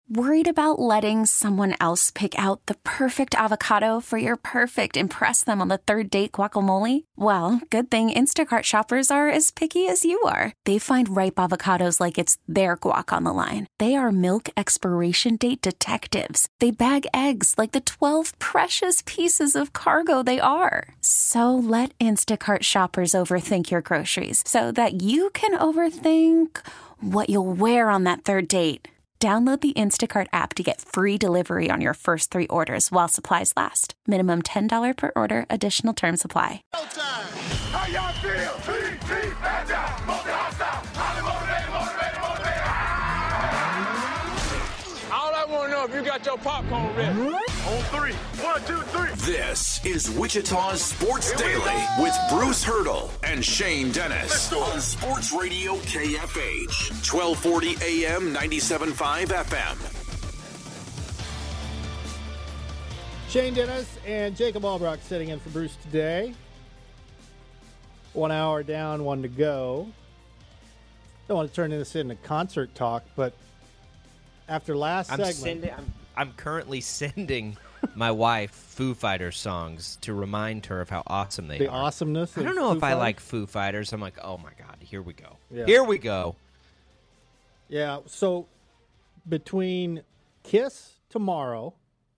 Worried about letting someone else pick out the perfect avocado for your perfect impress them on the third date guacamole? Well, good thing Instacart shoppers are as picky as you are. They find ripe avocados like it's their guac on the line. They are milk expiration date detectives. They bag eggs like the 12 precious pieces of cargo they are. So let Instacart shoppers overthink your groceries so that you can overthink what you'll wear on that third date. Download the Instacart app to get free delivery on your first 3 orders while supplies last. Minimum $10 per order. Additional terms apply. How y'all feel? All I want to know if you got your popcorn ready. On 3. 1, 2, 3. This is Wichita's Sports Daily with Bruce Hurdle and Shane Dennis on Sports Radio KFH, 1240 AM, 97.5 FM. Shane Dennis and Jacob Albrock sitting in for Bruce today. 1 hour down, 1 to go. Don't want to turn this into concert talk, but after last segment... I'm currently sending my wife Foo Fighters songs to remind her of how awesome they are. The awesomeness of I don't know Foo if I Fighters? like Foo Fighters. I'm like, oh my God, here we go. Yeah. Here we go. Yeah, so between Kiss tomorrow,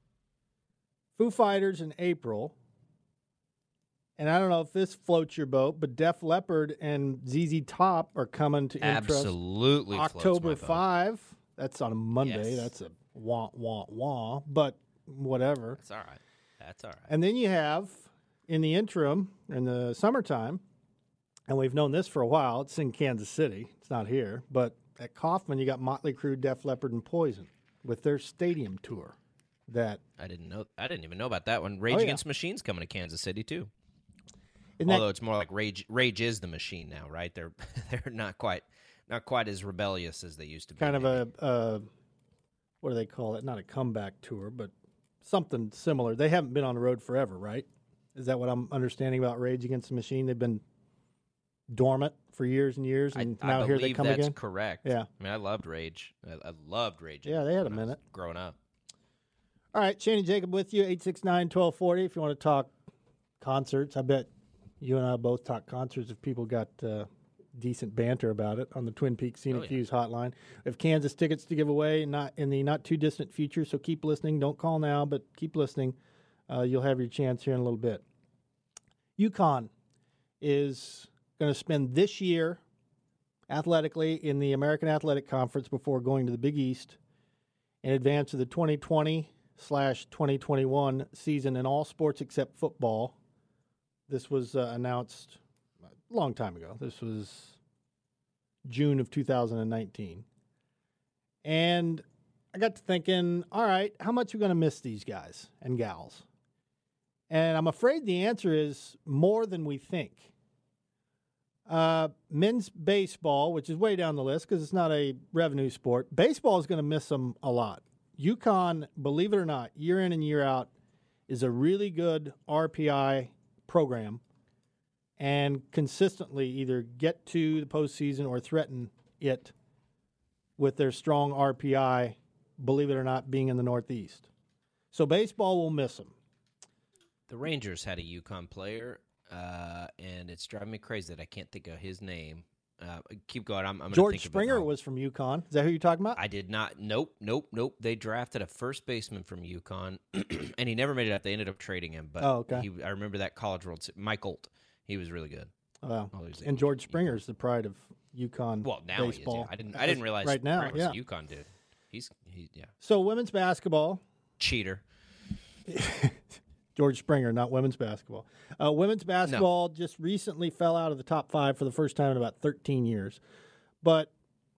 Foo Fighters in April, and I don't know if this floats your boat, but Def Leppard and ZZ Top are coming to interest. Absolutely floats October my boat. 5. That's on a Monday. Yes. That's a wah, but whatever. That's all right. That's all right. And then you have, in the interim, in the summertime, and we've known this for a while, it's in Kansas City. It's not here. But at Kauffman, you got Motley Crue, Def Leppard, and Poison with their stadium tour. I didn't even know about that one. Rage Oh, yeah. Against the Machine's coming to Kansas City too. Isn't Although that, it's more like Rage is the Machine now, right? They're not quite as rebellious as they used to be. kind of maybe. a what do they call it? Not a comeback tour, but something similar. They haven't been on the road forever, right? Is that what I'm understanding about Rage Against the Machine? They've been dormant for years and years, and now here they come that's again? correct. Yeah. I mean, I loved Rage. I loved Rage. Yeah, they had a when I was minute. growing up. All right, Shane and Jacob with you, 869-1240. If you want to talk concerts, I bet you and I both talk concerts if people got decent banter about it on the Twin Peaks Scenic Views hotline. We have Kansas tickets to give away not in the not-too-distant future, so keep listening. Don't call now, but keep listening. You'll have your chance here in a little bit. UConn is going to spend this year athletically in the American Athletic Conference before going to the Big East in advance of the 2020/2021 season in all sports except football. This was announced a long time ago. This was June of 2019. And I got to thinking, all right, how much are we going to miss these guys and gals? And I'm afraid the answer is more than we think. Men's baseball, which is way down the list because it's not a revenue sport, baseball is going to miss them a lot. UConn, believe it or not, year in and year out, is a really good RPI program and consistently either get to the postseason or threaten it with their strong RPI, believe it or not, being in the Northeast. So baseball will miss them. The Rangers had a UConn player, and it's driving me crazy that I can't think of his name. Keep going. I'm going to George think of it Springer now. was from UConn. Is that who you're talking about? I did not. Nope. They drafted a first baseman from UConn, and he never made it up. They ended up trading him. But okay. I remember that College World Series. Mike Holt. He was really good. Wow. Oh, he was And George Springer is the pride of UConn Well, now baseball. he is. Yeah. I didn't realize right now. Springer was Yeah. a UConn dude. He's yeah. So women's basketball. Cheater. George Springer, not women's basketball. Women's basketball just recently fell out of the top 5 for the first time in about 13 years. But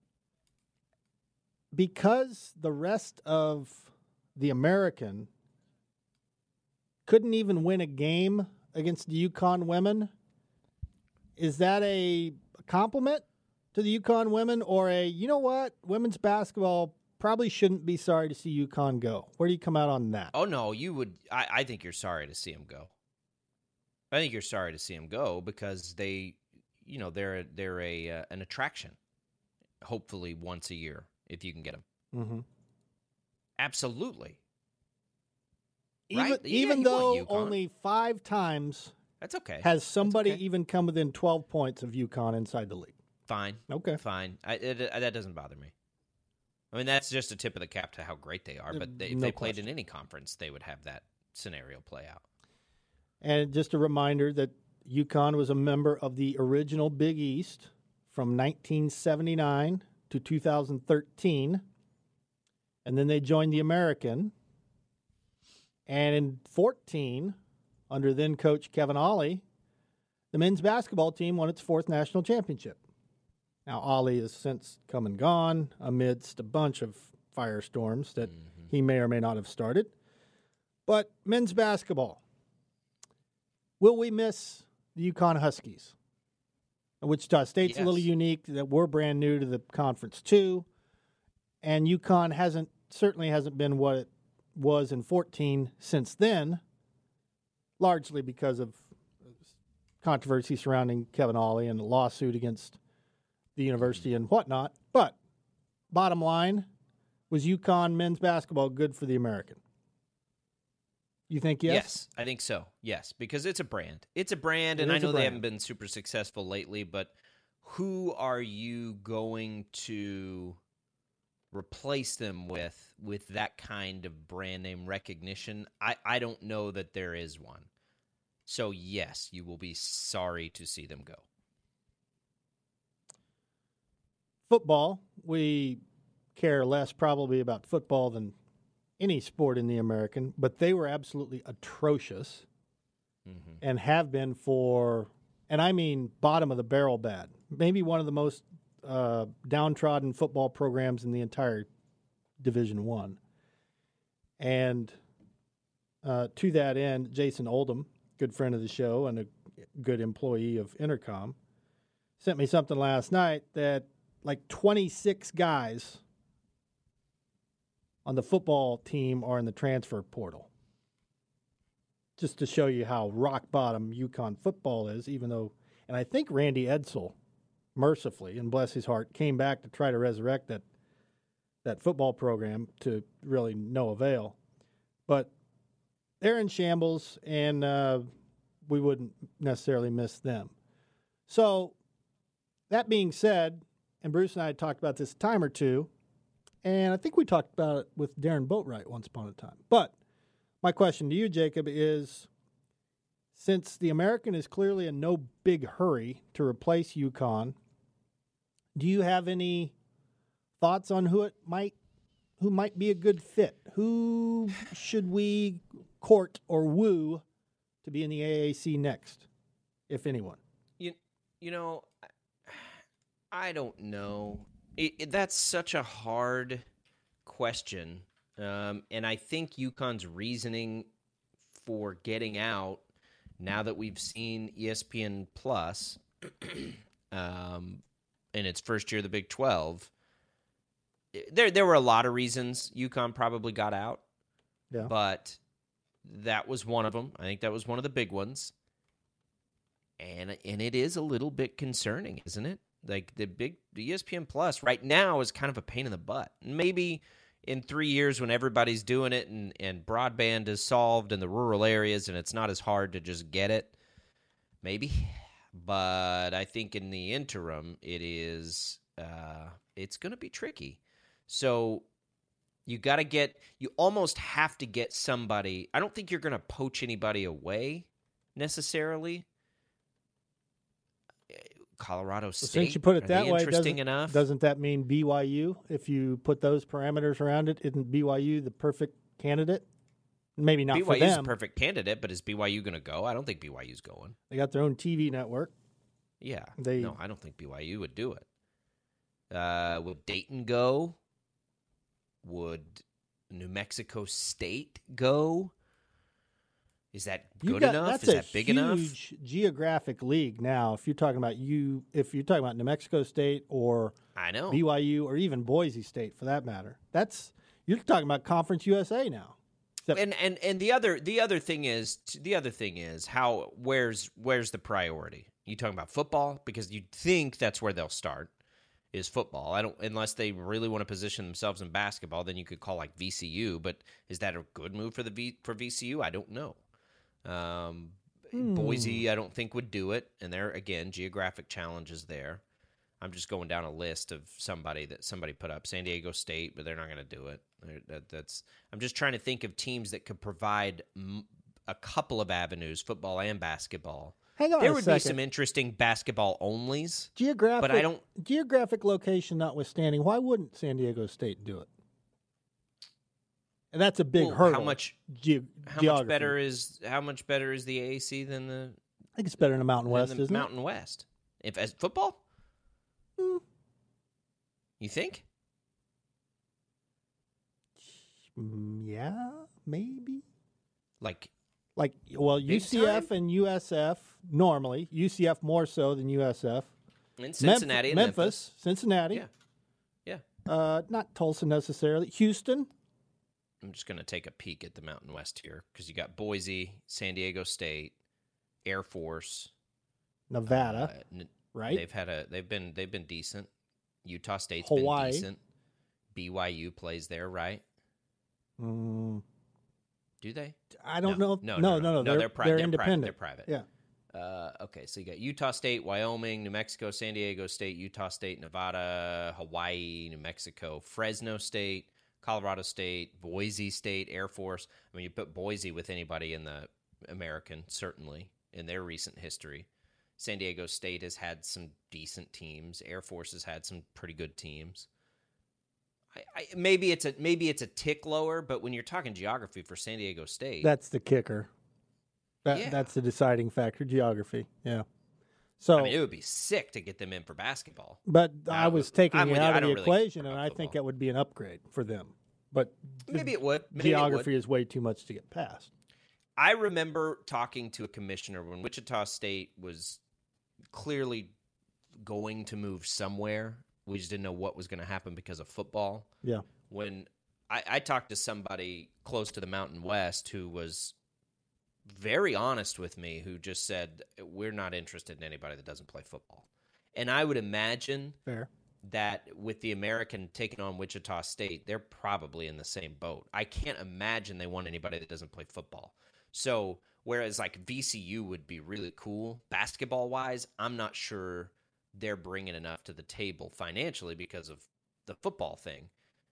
because the rest of the American couldn't even win a game against the UConn women, is that a compliment to the UConn women or you know what, women's basketball probably shouldn't be sorry to see UConn go? Where do you come out on that? Oh no, you would. I think you're sorry to see him go. I think you're sorry to see him go because they're an attraction. Hopefully once a year if you can get them. Mm-hmm. Absolutely. Even, Right? Yeah, even you want though UConn. only 5 times That's okay. has somebody okay. even come within 12 points of UConn inside the league. Fine. Okay. Fine. That doesn't bother me. I mean, that's just a tip of the cap to how great they are. But if No they played question. in any conference, they would have that scenario play out. And just a reminder that UConn was a member of the original Big East from 1979 to 2013. And then they joined the American. And in 14, under then coach Kevin Ollie, the men's basketball team won its 4th national championship. Now, Ollie has since come and gone amidst a bunch of firestorms that he may or may not have started. But men's basketball. Will we miss the UConn Huskies? Wichita State's a little Yes. unique that we're brand new to the conference too. And UConn certainly hasn't been what it was in 14 since then, largely because of controversy surrounding Kevin Ollie and a lawsuit against the university and whatnot. But bottom line, was UConn men's basketball good for the American? You think yes? Yes, I think so. Yes, because it's a brand. It's a brand, and It I is a know they brand. haven't been super successful lately, but who are you going to replace them with that kind of brand name recognition? I don't know that there is one. So, yes, you will be sorry to see them go. Football, we care less probably about football than any sport in the American, but they were absolutely atrocious and have been for, and I mean bottom of the barrel bad. Maybe one of the most downtrodden football programs in the entire Division I. And to that end, Jason Oldham, good friend of the show and a good employee of Intercom, sent me something last night that like 26 guys on the football team are in the transfer portal. Just to show you how rock bottom UConn football is, even though, and I think Randy Edsall, mercifully, and bless his heart, came back to try to resurrect that football program to really no avail. But they're in shambles, and we wouldn't necessarily miss them. So, that being said, and Bruce and I had talked about this a time or two, and I think we talked about it with Darren Boatwright once upon a time. But my question to you, Jacob, is since the American is clearly in no big hurry to replace UConn, do you have any thoughts on who might be a good fit? Who should we court or woo to be in the AAC next, if anyone? You know, I don't know. That's such a hard question. And I think UConn's reasoning for getting out, now that we've seen ESPN Plus in its first year of the Big 12, there were a lot of reasons UConn probably got out. Yeah. But that was one of them. I think that was one of the big ones. And it is a little bit concerning, isn't it? Like the ESPN Plus right now is kind of a pain in the butt. Maybe in 3 years when everybody's doing it and broadband is solved in the rural areas and it's not as hard to just get it, maybe. But I think in the interim, it's going to be tricky. So you almost have to get somebody. I don't think you're going to poach anybody away necessarily. Colorado State. Since you put it that way, interesting enough. Doesn't that mean BYU? If you put those parameters around it, isn't BYU the perfect candidate? Maybe not for them. BYU's the perfect candidate, but is BYU going to go? I don't think BYU's going. They got their own TV network. Yeah. No, I don't think BYU would do it. Would Dayton go? Would New Mexico State go? Is that good enough? Is that big enough? That's a huge geographic league now. If you're talking about New Mexico State or I know BYU or even Boise State for that matter, you're talking about Conference USA now. And the other thing is where's the priority? You talking about football because you'd think that's where they'll start, is football. I don't, unless they really want to position themselves in basketball, then you could call like VCU. But is that a good move for VCU? I don't know. Boise, I don't think would do it, and there again, geographic challenges there. I'm just going down a list of somebody put up. San Diego State, but they're not going to do it. I'm just trying to think of teams that could provide a couple of avenues, football and basketball. Hang on there a would second. be some interesting basketball onlys. Geographic location notwithstanding, why wouldn't San Diego State do it? And that's a big hurdle. How much better is the AAC than the? I think it's better in the Mountain West, isn't Mountain it? West. If as football, you think? Yeah, maybe. Like UCF time? and USF normally. UCF more so than USF. And Cincinnati and Memphis. Cincinnati. Yeah. Not Tulsa necessarily. Houston. I'm just going to take a peek at the Mountain West here because you got Boise, San Diego State, Air Force, Nevada, right? They've been decent. Utah State's Hawaii. been decent. BYU plays there, right? Do they? I don't know. No. They're private. They're independent. They're private. Yeah. Okay, so you got Utah State, Wyoming, New Mexico, San Diego State, Utah State, Nevada, Hawaii, New Mexico, Fresno State, Colorado State, Boise State, Air Force. I mean, you put Boise with anybody in the American, certainly, in their recent history. San Diego State has had some decent teams. Air Force has had some pretty good teams. Maybe it's a tick lower, but when you're talking geography for San Diego State, that's the kicker. That's the deciding factor, geography. Yeah. So I mean, it would be sick to get them in for basketball. But I was taking it out of the really equation, and I think that would be an upgrade for them. But maybe it would. Geography is way too much to get past. I remember talking to a commissioner when Wichita State was clearly going to move somewhere. We just didn't know what was going to happen because of football. Yeah. When I talked to somebody close to the Mountain West who was very honest with me, who just said, we're not interested in anybody that doesn't play football. And I would imagine that with the American taking on Wichita State, they're probably in the same boat. I can't imagine they want anybody that doesn't play football. So whereas like VCU would be really cool basketball-wise, I'm not sure they're bringing enough to the table financially because of the football thing.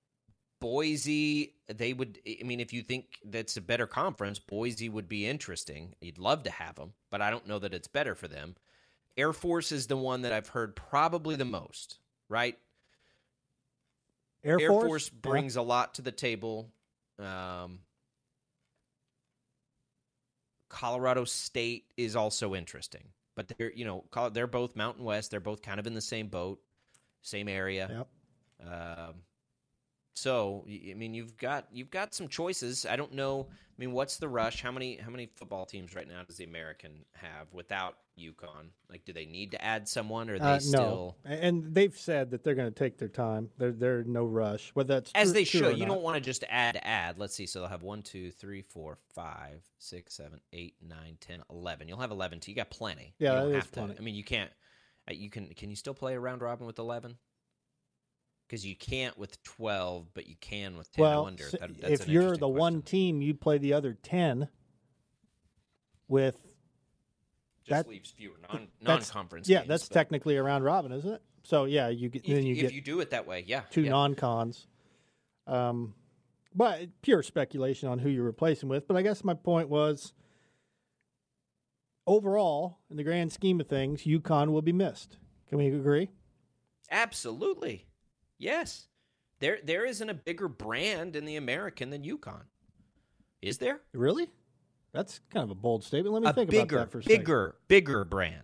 Boise, they would, I mean, if you think that's a better conference, Boise would be interesting. You'd love to have them, but I don't know that it's better for them. Air Force is the one that I've heard probably the most, right? Air Force brings a lot to the table. Colorado State is also interesting, but they're both Mountain West. They're both kind of in the same boat, same area. Yep. So, I mean, you've got some choices. I don't know. I mean, what's the rush? How many football teams right now does the American have without UConn? Like, do they need to add someone, or are they still? No, and they've said that they're going to take their time. They're no rush. Whether that's as they true should. You not. don't want to just add. Let's see. So they'll have 1, 2, 3, 4, 5, 6, 7, 8, 9, 10, 11. You'll have 11. You got plenty. Yeah, you that don't is have to. plenty. I mean, you can't. Can you still play a round robin with 11? Because you can't with 12, but you can with 10 under. That's if an you're interesting the one question. team, you play the other 10 with. Just leaves fewer non-conference. Yeah, games, that's but technically a round robin, isn't it? So yeah, you get if you do it that way, yeah, two yeah. non-cons. But pure speculation on who you're replacing with. But I guess my point was, overall, in the grand scheme of things, UConn will be missed. Can we agree? Absolutely, yes. There isn't a bigger brand in the American than UConn, is there? Really? That's kind of a bold statement. Let me think about that for a second. Bigger brand.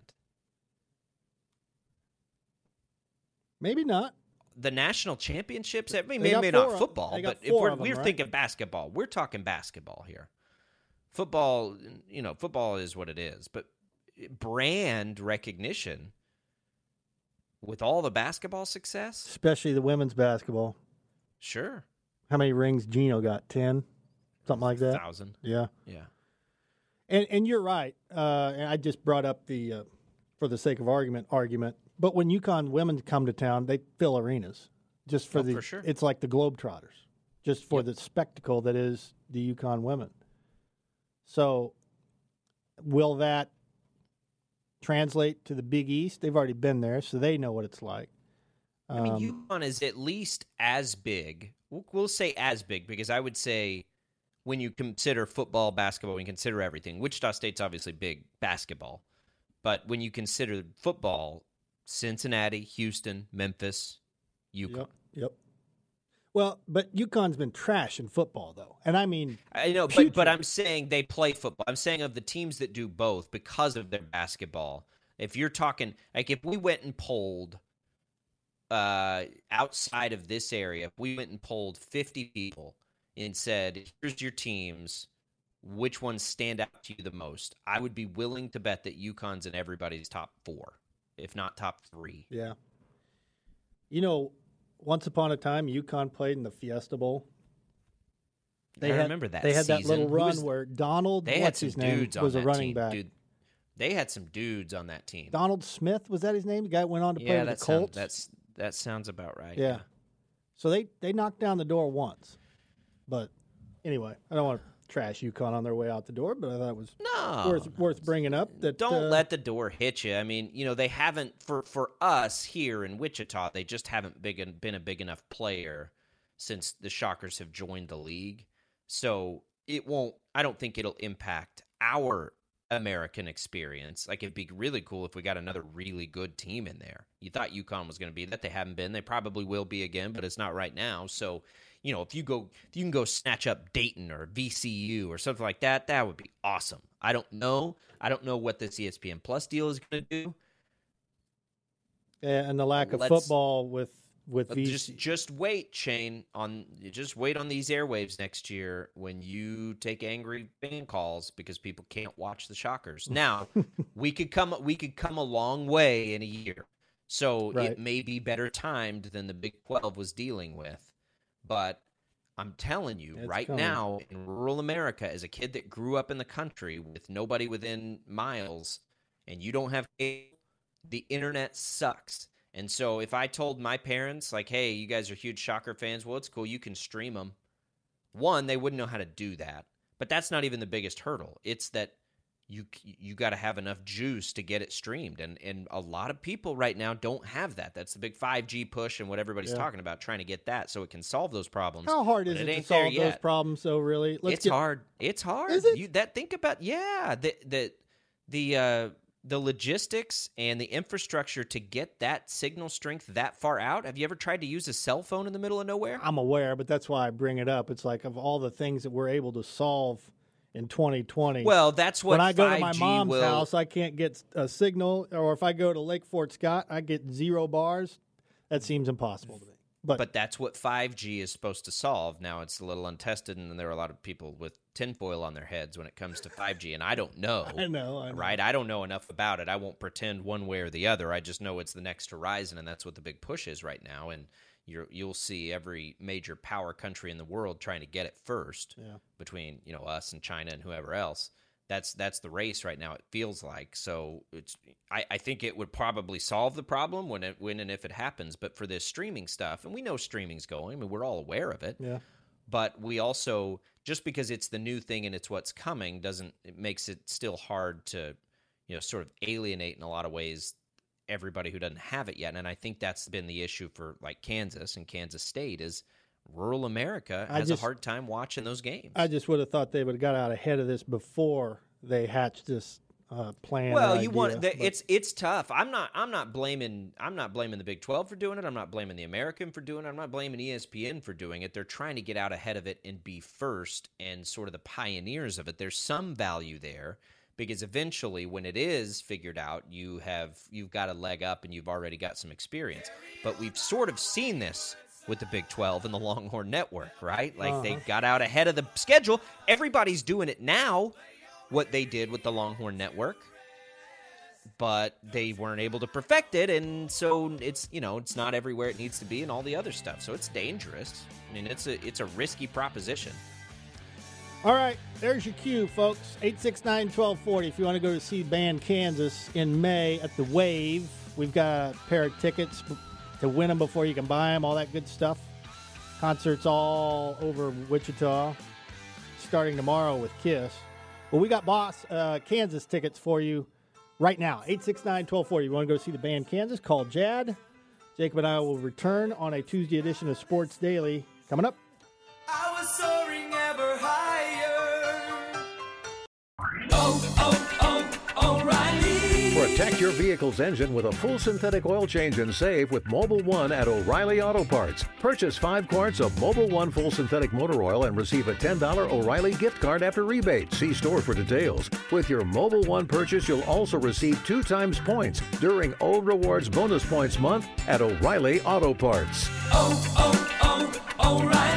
Maybe not. The national championships. I mean, They got maybe not four- football, they got but if four we're of them, right? thinking basketball, we're talking basketball here. Football, football is what it is, but brand recognition with all the basketball success, Especially the women's basketball. sure, How many rings Gino got? 10? Something like that? 1,000, Yeah. yeah. And you're right. And I just brought up the, for the sake of argument, But when UConn women come to town, they fill arenas just for for sure. It's like the Globetrotters, just for the spectacle that is the UConn women. So, will that translate to the Big East? They've already been there, so they know what it's like. I mean, UConn is at least as big. We'll say as big because I would say when you consider football, basketball, when you consider everything, Wichita State's obviously big basketball. But when you consider football, Cincinnati, Houston, Memphis, UConn. Yep. Well, but UConn's been trash in football, though. And I mean, I know, but I'm saying they play football. I'm saying of the teams that do both because of their basketball. If you're talking, like if we went and polled outside of this area, if we went and polled 50 people and said, here's your teams, which ones stand out to you the most, I would be willing to bet that UConn's in everybody's top 4, if not top 3. Yeah. You know, once upon a time, UConn played in the Fiesta Bowl. I remember that. They had season. that little run where Donald, they had some dudes was on a that running team. back. Dude, they had some dudes on that team. Donald Smith, was that his name? The guy that went on to play with the Colts? That sounds about right. Yeah. So they knocked down the door once. But anyway, I don't want to trash UConn on their way out the door, but I thought it was worth bringing up. That don't let the door hit you. I mean, you know, they haven't for us here in Wichita. They just haven't been a big enough player since the Shockers have joined the league. So it won't. I don't think it'll impact our American experience. Like it'd be really cool if we got another really good team in there. You thought UConn was going to be that. They haven't been. They probably will be again, but it's not right now. So, you know, if you can go snatch up Dayton or VCU or something like that, that would be awesome. I don't know what this ESPN Plus deal is going to do. And the lack of football with VCU. Just wait, Shane. Just wait on these airwaves next year when you take angry fan calls because people can't watch the Shockers. Now, we could come a long way in a year. So It may be better timed than the Big 12 was dealing with. But I'm telling you, now in rural America, as a kid that grew up in the country with nobody within miles, and you don't have cable, the internet sucks. And so if I told my parents, like, hey, you guys are huge Shocker fans, well, it's cool, you can stream them. One, they wouldn't know how to do that. But that's not even the biggest hurdle. It's that you got to have enough juice to get it streamed. And a lot of people right now don't have that. That's the big 5G push and what everybody's talking about, trying to get that so it can solve those problems. How hard is it to solve those problems, though, really? It's hard. It's hard. Is it? Think about, the logistics and the infrastructure to get that signal strength that far out. Have you ever tried to use a cell phone in the middle of nowhere? I'm aware, but that's why I bring it up. It's like of all the things that we're able to solve in 2020. Well, that's what 5G when I go to my mom's house, I can't get a signal, or if I go to Lake Fort Scott, I get 0 bars. That seems impossible to me. But that's what 5G is supposed to solve. Now it's a little untested, and there are a lot of people with tinfoil on their heads when it comes to 5G, and I don't know. I know. Right? I don't know enough about it. I won't pretend one way or the other. I just know it's the next horizon, and that's what the big push is right now. And you'll see every major power country in the world trying to get it first between us and China and whoever else. That's the race right now, it feels like. So I think it would probably solve the problem when and if it happens. But for this streaming stuff, and we know streaming's going, I mean, we're all aware of it. Yeah. But we also, just because it's the new thing and it's what's coming, it makes it still hard to, sort of alienate in a lot of ways everybody who doesn't have it yet. And I think that's been the issue for like Kansas and Kansas State is rural America has a hard time watching those games. I just would have thought they would have got out ahead of this before they hatched this plan. Well, idea, it's tough. I'm not blaming the Big 12 for doing it. I'm not blaming the American for doing it. I'm not blaming ESPN for doing it. They're trying to get out ahead of it and be first and sort of the pioneers of it. There's some value there because eventually when it is figured out, you've got a leg up and you've already got some experience. But we've sort of seen this with the Big 12 and the Longhorn Network, right? Like they got out ahead of the schedule. Everybody's doing it now, what they did with the Longhorn Network, but they weren't able to perfect it, and so it's not everywhere it needs to be and all the other stuff. So it's dangerous. I mean, it's a risky proposition. All right, there's your cue, folks. 869-1240 if you want to go to see Band Kansas in May at the Wave. We've got a pair of tickets to win them before you can buy them, all that good stuff. Concerts all over Wichita, starting tomorrow with Kiss. Well, we got Kansas tickets for you right now. 869-1240. You want to go see the band Kansas? Call Jad. Jacob and I will return on a Tuesday edition of Sports Daily. Coming up. I was soaring ever higher. O'Reilly. Protect your vehicle's engine with a full synthetic oil change and save with Mobil 1 at O'Reilly Auto Parts. Purchase 5 quarts of Mobil 1 full synthetic motor oil and receive a $10 O'Reilly gift card after rebate. See store for details. With your Mobil 1 purchase, you'll also receive 2 times points during O Rewards Bonus Points Month at O'Reilly Auto Parts. O'Reilly.